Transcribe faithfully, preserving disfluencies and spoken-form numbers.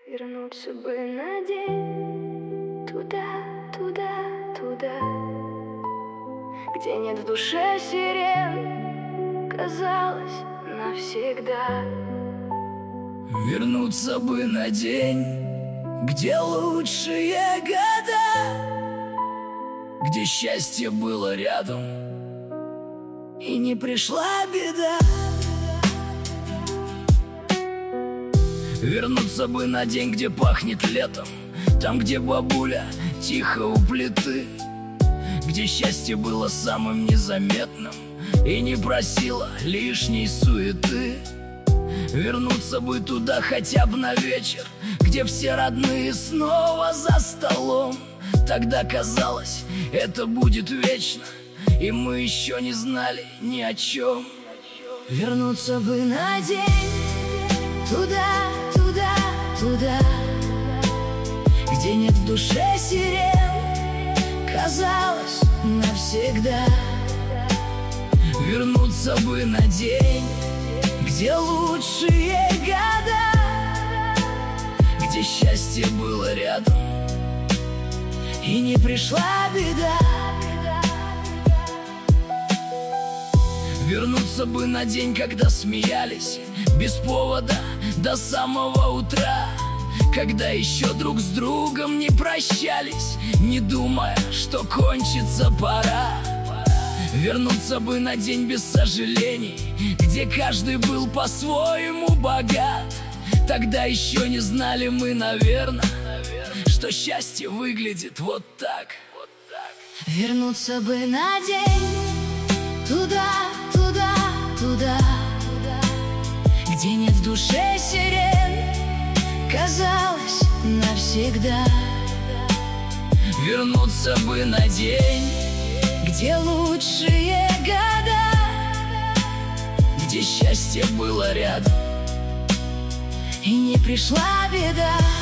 Вернуться бы на день туда, туда, туда, где нет в душе сирен, казалось, навсегда. Вернуться бы на день, где лучшие года, где счастье было рядом и не пришла беда. Вернуться бы на день, где пахнет летом, там, где бабуля тихо у плиты, где счастье было самым незаметным и не просило лишней суеты. Вернуться бы туда хотя бы на вечер, где все родные снова за столом. Тогда казалось, это будет вечно, и мы еще не знали ни о чем. Вернуться бы на день туда, туда, туда, где нет в душе сирен, казалось, навсегда. Вернуться бы на день, где лучшие года, где счастье было рядом и не пришла беда. Вернуться бы на день, когда смеялись без повода до самого утра, когда еще друг с другом не прощались, не думая, что кончится пора. Вернуться бы на день без сожалений, где каждый был по-своему богат. Тогда еще не знали мы, наверное, что счастье выглядит вот так. Вернуться бы на день туда, туда, туда, где нет в душе сирен, казалось, навсегда. Вернуться бы на день, где лучшие года, где счастье было рядом и не пришла беда.